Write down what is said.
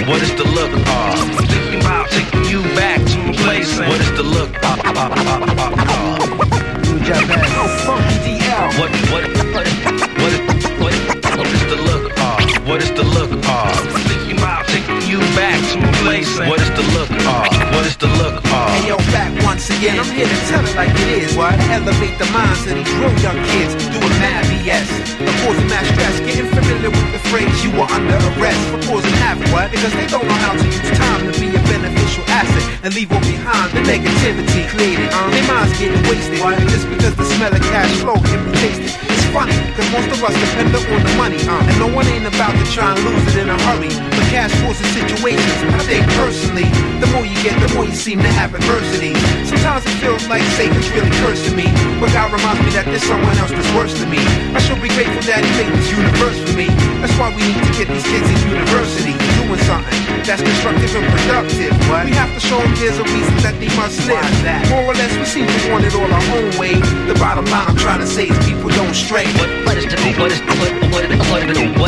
What is the look? Thinking about taking you back to a place. What is the look? Funky DL. What is the look? What is the look? Thinking about taking you back to a place. What is the look? What is the look? Hey yo, back once again, I'm here to tell it like it is. Why? Elevate the minds of these real young kids doing mad BS. The causing mass stress, getting familiar with the phrase you were under arrest for causing havoc. What? Because they don't know how to use time to be a beneficial asset and leave all behind the negativity created. Their minds getting wasted. Why? Just because the smell of cash flow can be tasted. It's funny, cause most of us depend on the money, and no one ain't about to try and lose it in a hurry. But cash forces situations, I think personally, the more you get, the more you seem to have adversity. Sometimes it feels like Satan's really cursing me, but God reminds me that there's someone else that's worse than me. I should be grateful that he made this universe for me. That's why we need to get these kids in university, doing something that's constructive and productive. What? We have to show them there's a reason that they must live. More or less, we seem to want it all our own way. The bottom line I'm trying to say is people don't stray. What is the